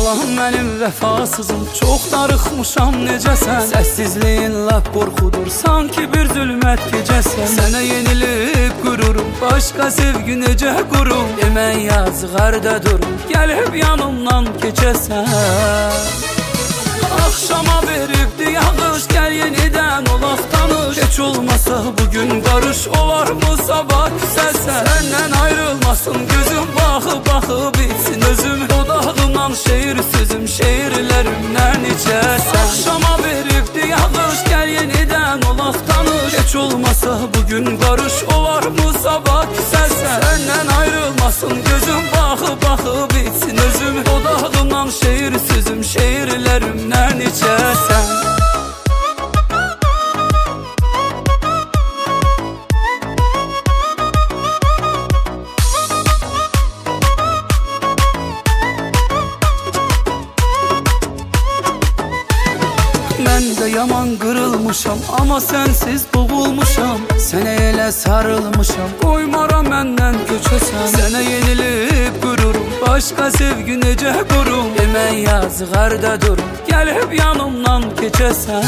Allahım mənim vəfasızım, çox darıxmışam necəsən. Səssizliyin lap qorxudur, sanki bir zülmət gecəsən. Sənə yenilib qururum, başqa sevgi necə qurum. Demən yazıq harda durum, gəlib yanımdan keçəsən. Axşama veribdi yağış, gəl yenidən olaq tanış. Heç olmasa bugün barış, olar mı sabah küsəsən. Səndən ayrılmasın gözüm, baxıb baxıb bitsin özüm. Dodağımdan şeir sözüm, şeirlərimdən içəsən. Axşama veribdi yağış, gəl yenidən olaq tanış. Heç olmasa bugün barış, olar mı sabah küsəsən. Səndən ayrılmasın gözüm, baxıb baxıb bitsin özüm. Dodağımdan şeir sözüm, şeirlərimdən içəsən. Mən də yaman qırılmışam, amma sənsiz boğulmuşam. Sənə elə sarılmışam, qoymara məndən köçəsən. Sənə yenilib qururum, başqa sevgi necə qurum. Demən yazıq harda durum, gəlib yanımdan keçəsən.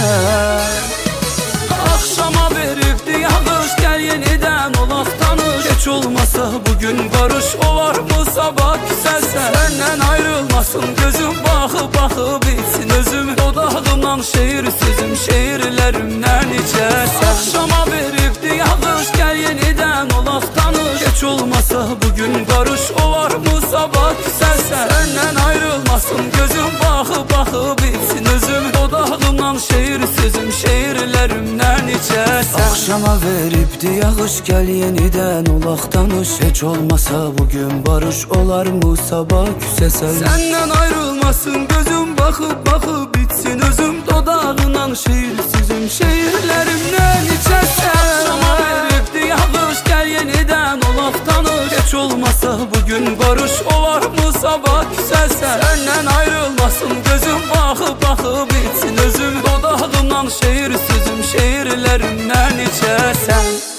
Axşama veribdi yağış, gəl yenidən olaq tanış. Heç olmasa bugün barış, olar mı sabah küsəsən. Səndən ayrılmasın gözüm, baxıb baxıb bitsin özüm. Dodağımdan şeir sözüm, şeirlərimdən içəsən. Axşama veribdi yağış, gəl yenidən olaq tanış. Heç olmasa bugün barış, olar mı sabah küsəsən. Səndən ayrılmasın gözüm, baxıb baxıb bitsin özüm. Dodağımdan şeir sözüm, şeirlərimdən içəsən. Axşama veribdi yağış, gəl yenidən olaq tanış. Heç olmasa bugün barış, olar mı sabah küsəsən. Səndən ayrılmasın gözüm, baxıb baxıb bitsin özüm. Dodağından şeir sözüm, şeirlərimdən içəsən. Axşama veribdi yağış, gəl yenidən olaq tanış. Heç olmasa bugün barış, olar mı sabah küsəsən. Səndən ayrılmasın gözüm, baxıb baxıb bitsin özüm. Dodağımdan şeir sözüm, şeirlərimdən içəsən.